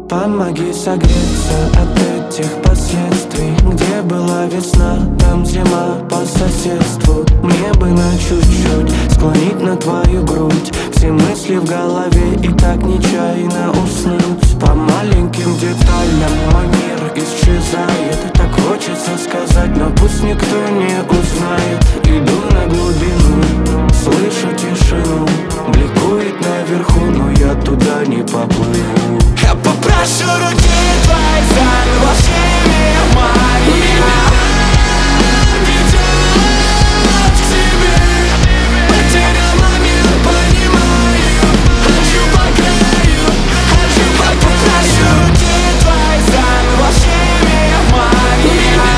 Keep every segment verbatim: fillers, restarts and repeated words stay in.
Помоги согреться от этих последствий. Где была весна, там зима по соседству. Мне бы на чуть-чуть склонить на твою грудь все мысли в голове и так нечаянно уснуть. По маленьким деталям мой мир исчезает. Так хочется сказать, но пусть никто не узнает. Иду на глубину, слышу тишину. Бликует наверху, но я туда не поплыву. Я попрошу руки твоей заново всеми моими. Ведет к тебе, потерял момент, понимаю. Хожу по краю, хожу по краю. Попрошу руки твоей заново всеми моими.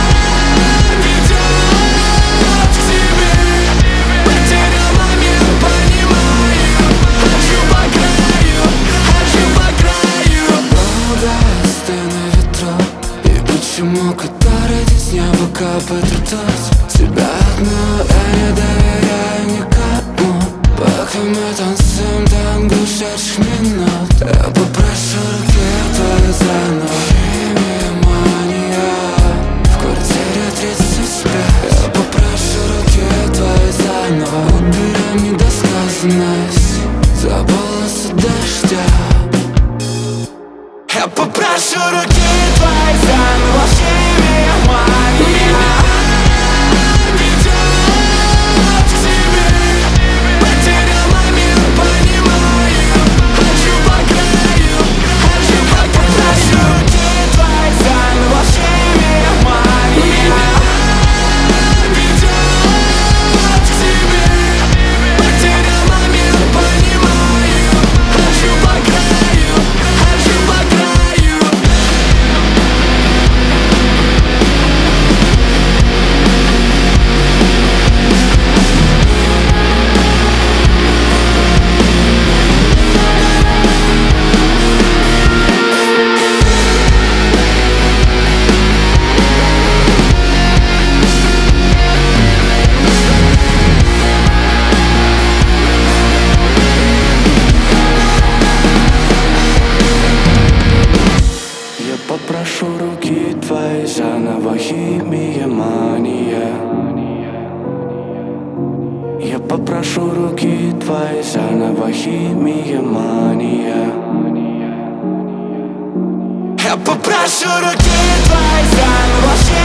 Ведет к тебе, потерял момент, понимаю. Хожу по краю, хожу по краю. Долго стою на ветру, и почему который с неба капает ртуть? Тебя одну я не доверяю никому. Пока мы танцуем танго шедших минут, я попрошу руки твоей заново. Химия, мания, в квартире тридцать пять. Я попрошу руки твоей заново. Уберем недосказанность за полосу дождя. Я попрошу руки твоей заново всеми моими. Ведет к тебе, потерял момент, понимаю. Хожу по краю, хожу по краю. Попрошу руки твоей заново всеми моими. Ведет к тебе, потерял момент, понимаю. Хожу по краю, хожу по краю. Я попрошу руки твоей заново, химия, мания. Я попрошу руки твоей заново, химия, мания. Я попрошу руки твоей заново.